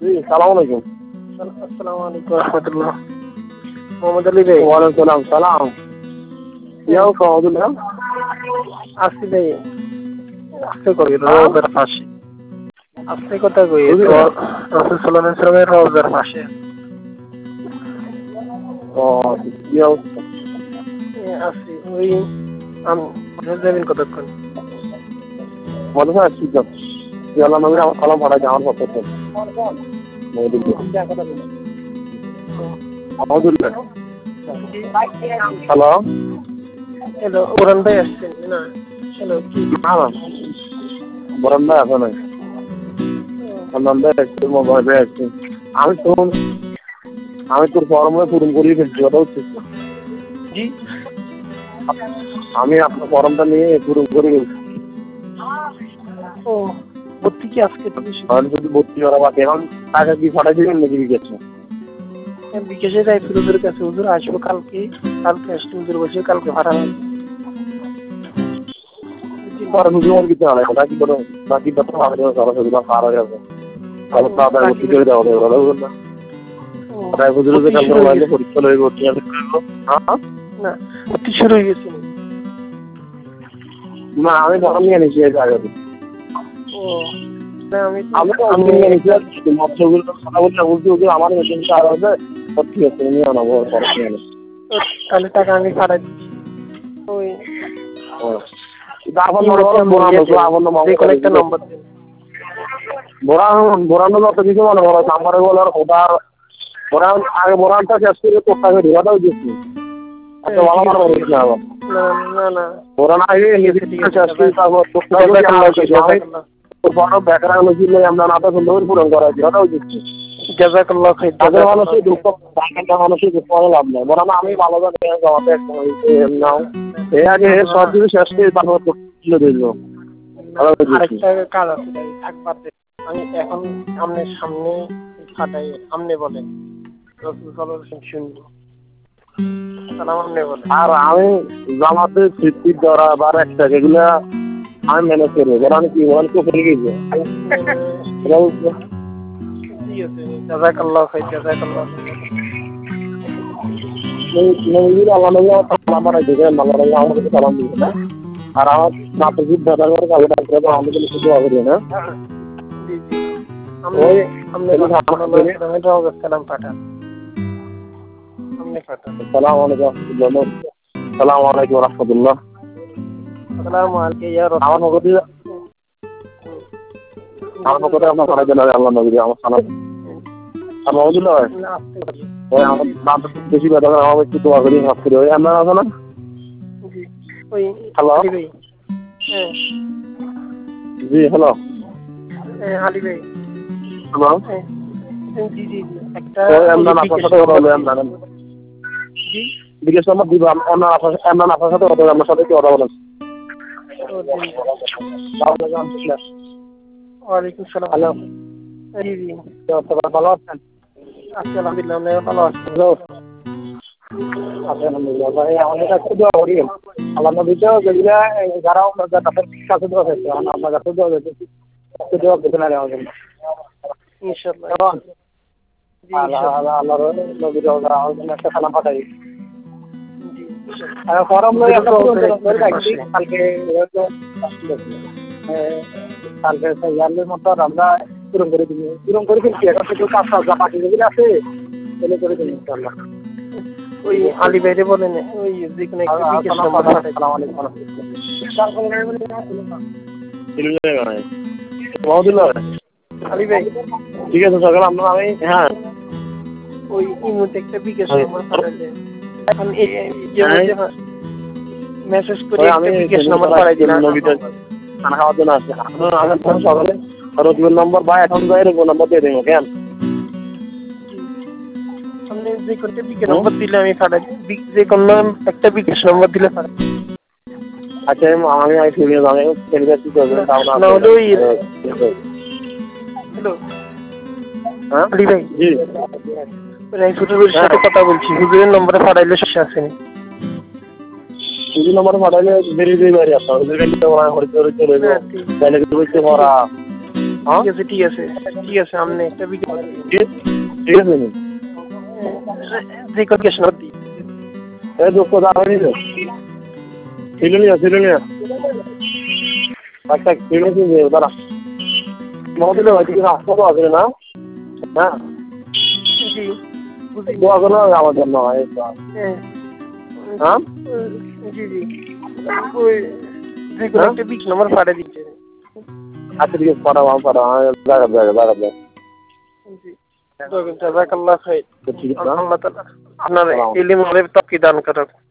জি সালাম আলাইকুম। আসসালামু আলাইকুম রহমতুল্লাহ। মোহাম্মদ আলী ভাই। ওয়ালাইকুম সালাম। ইয়াও সহদুল্লাহ আসছি ভাই, আসতে করি রোজার পাশে, আসতে কথা কই রাসূল সাল্লাল্লাহু আলাইহি ওয়াসাল্লামের রোজার পাশে ইয়াও আসছি। ওই আমি যাবেন কতক্ষণ? মনে হয় আসছি তো ইয়াল্লাহ নবীর আমার সালাম পাঠাই আমার পক্ষ থেকে। আলহামদুলিল্লাহ। হ্যালো হ্যালো, ওরান ভাই আসছেন না? হ্যালো, কি না না বরান ভাই আছে নাই, সালমান ভাই আসছে, মোবাইল ভাই আসছে। আমি তোর ফর্মে পূরণ করিয়ে ফেলছি, কথা হচ্ছে। জি, আমি আপনার ফর্মটা নিয়ে পূরণ করে ফেলছি। ও ভর্তি কি আজকে থেকে শুরু? তাহলে যদি ভর্তি করা বাকি, এখন টাকা কি পাঠাই দিবেন নাকি বিকেছে? বিকেশে যাই হুজুরের কাছে, হুজুর আসবো কালকে আসলে হুজুর বসে কালকে ভাড়া হবে। কিছু হয় বাকি বাকি কথা আমাদের সরাসরি বা পার হয়ে যাবে। তাহলে তো আদায় ভর্তি করে দেওয়া হবে, ভালো বলুন না। আদায় হুজুরে যে কালকে মোবাইলে পরীক্ষা লয়ে ভর্তি আমি করবো। হ্যাঁ না, ভর্তি শুরু হয়ে গেছে। না আমি ফর্ম নিয়ে নিয়েছি এই জায়গাতে। ও না, আমি নিয়ে নিয়েছি মৎস্যগুলো কথা বলছি ওদের আমার মেশিনটা আর হবে ঠিক আছে নিয়ে আনাবো খরচ নিয়ে আনো। তাহলে টাকা আমি পাঠাই দিচ্ছি। ওই বোরানো যত কিছু মনে করো নাম্বারে বলার ওটার বোরান আগে বোরানটা শেষ করে তোরটাকে ঢেকাটাও দিচ্ছি। আচ্ছা ভালো আমার বলিস না আবার না বোরান আগে শেষ করে তারপর তোর বড় ব্যাকরণ ছিল আমরা নাটা সুন্দর পূরণ করা হয়েছে ওটাও দিচ্ছি। জাযাকাল্লাহু খাইর। তাদের মানুষের দুঃখ মানুষের দুঃখ লাভ নেই, বরং আমি ভালো জানি জমাতে নাও এর আগে সব কিছু শেষ করে তারপর তুলে দিল। আরেকটা কাজ আছে থাকবার, আমি এখন আমনের সামনে ফাটাই, আমনে বলেন রাসূল সাল্লাল্লাহু আলাইহি ওয়াসাল্লাম শুনবো। সালাম আমনে বলেন। আর আমি জামাতে ফিফটি ধরা বা একটা এগুলা আমি ম্যানেজ করবো, কারণ আমি কি বলেন তো ফেলে গেছি। জাযাকাল্লাহু খাইর, জাযাকাল্লাহু খাইর। আমাকে সালাম দিবে না আর আমার নাটক দাদার ঘরে কালো ডাক্তার আমাদের জন্য কিছু হবে না। জি জি, সালাম পাঠান, আসসালামু আলাইকুম রাহমাতুল্লাহ। আসসালামু আলাইকুম ইয়া রাসূল। আমার পক্ষ থেকে আপনার সাহায্য লাগে আল্লাহ নবী আমার সালাম। আলহামদুলিল্লাহ ওই আমার দাঁত বেশি ব্যথা করে আমার একটু দোয়া করি হাত করি ওই আপনার আছে না? হ্যালো জি হ্যালো আলী ভাই। হ্যালো জি জি, একটা আপনার সাথে কথা বলবো জানেন জি বিকেশ নম্বর দিব আপনার সাথে কথা আমার সাথে কি কথা বলেন। ওয়ালাইকুম সালাম। হ্যালো জি জি, ভালো আছেন? আছি আলহামদুলিল্লাহ, আপনি ভালো আছেন? আলহামদুলিল্লাহ ভাই আমাদের কাছে দোয়া করি আল্লাহ নবীতেও যেগুলা যারা তাদের কাছে দোয়া হয়েছে আপনার কাছে দোয়া হয়েছে দোয়া করতে না আমাদের ইনশাআল্লাহ। আল্লাহ নবীর একটা সালাম পাঠাই ফরম কালকে ইয়ারের মতো আমরা পূরণ করে দিই পূরণ করে দিচ্ছি। এখন থেকে কাজ বাকি যেগুলো আছে এগুলো করে দিন ইনশাআল্লাহ। ওই আলী ভাইরে বলেন ওই যে কোনো একটা বিকেশ নম্বর পাঠাই। আসসালামু আলাইকুম আলী ভাই ঠিক আছে সকাল আপনার আমি হ্যাঁ ওই ইমোতে একটা বিকেশ নম্বর পাঠাই দেন। এখন মেসেজ করে একটা বিকেশ নম্বর পাঠাই দিন। খানা খাওয়ার জন্য আসছে সকালে রবিবার নম্বর বা এখন যাই রবিবার নম্বর দিয়ে দেবো কেন আপনি যে কোনো বিকেশ নম্বর দিলে আমি পাঠাই, যে কোনো একটা বিকেশ নম্বর দিলে পাঠাই। আচ্ছা আমি ফিরে যাবো কি করবেন হ্যালো হ্যাঁ আলী ভাই। জি হুজুরের সাথে কথা বলছি, হুজুরের নম্বরে পাঠাইলে শেষ আসেনি। হুজুর নম্বরে পাঠাইলে বেরিয়ে দিয়ে বাড়ি আসতে হবে। হ্যাঁ ঠিক আছে আপনি একটা ভিডিও ঠিক আছে নি যে কোকেশন দি এ দুঃখ দাঁড়ানি তো ছিল নিয়া একটা কিনেছি যে দাঁড়া মহদিলে হয়তো কিছু আসতে আছে না হ্যাঁ জি বুঝি দোয়া করো আমার জন্য হ্যাঁ জি ওই যে কোনো একটা বিশ নম্বর পাঠিয়ে দিচ্ছে আচ্ছা ঠিক আছে পাঠাবো জায়গা জি জাযাকাল্লাহ খাইর ঠিক আছে আল্লাহ তাআলা আপনার ইলম আলেম তাকি দান করুন